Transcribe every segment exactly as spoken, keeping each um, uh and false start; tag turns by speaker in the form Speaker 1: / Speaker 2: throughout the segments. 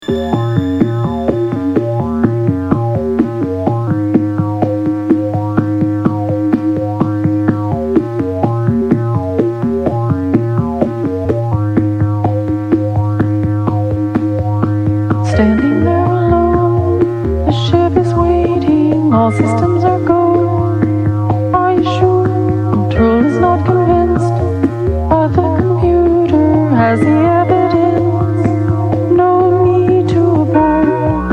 Speaker 1: Standing there alone, the ship is waiting, all systems are go. Are you sure? Control is not convinced, but the computer has the evidence. No need to abort.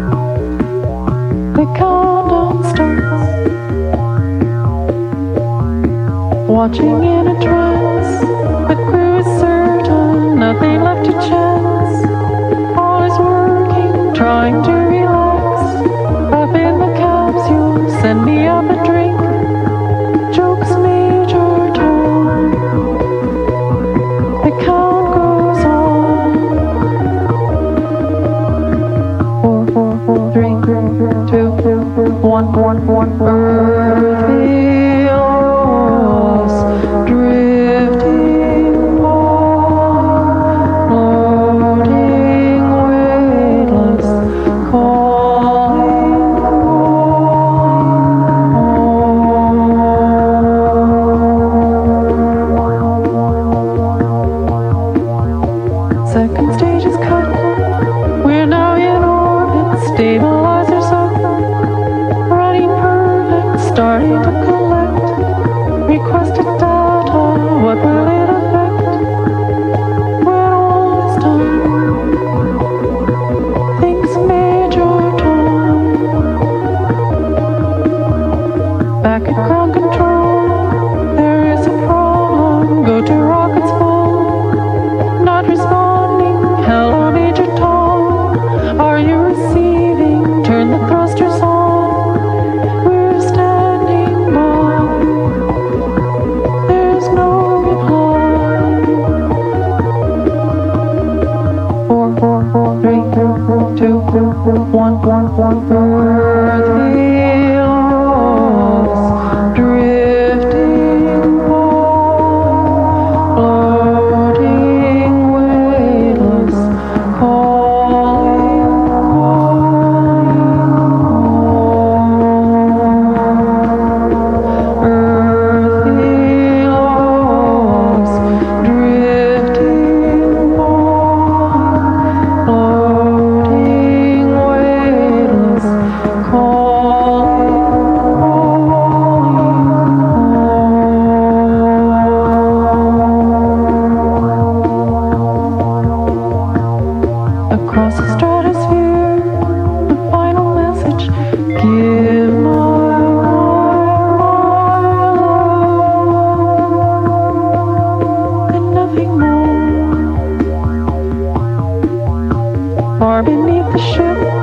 Speaker 1: The countdown starts. Watching in a trance, the crew is certain, nothing left to chance. All is working, trying to relax. Up in the capsule, send me up a drink. Jokes Major Tom. The count goes on. Four, four, four, three, two, one, one, one. Earth feels drifting on, floating weightless, calling home. Second stage is cut. We're now in orbit. Stabilizers up. Running perfect. Starting to collect. Requested data. What will it affect? When all is done, thinks Major Tom. Back at ground control, there is a problem. Go to rockets full. Not responding. Hello, Major Tom. Are you receiving? Turn the thrusters on. We're standing by. There's no reply. Four, four, four, three, two, one, one, one. Earth feels drifting on, floating weightless, calling home. Earth feels drifting on, floating weightless, calling home. Across the stratosphere, the final message. Give my love and nothing more. Far beneath the ship,